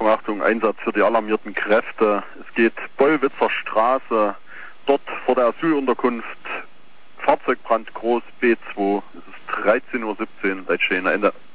Achtung, Einsatz für die alarmierten Kräfte. Es geht Bollwitzer Straße, dort vor der Asylunterkunft, Fahrzeugbrand groß B2. Es ist 13:17 Uhr, Leitstehen, Ende.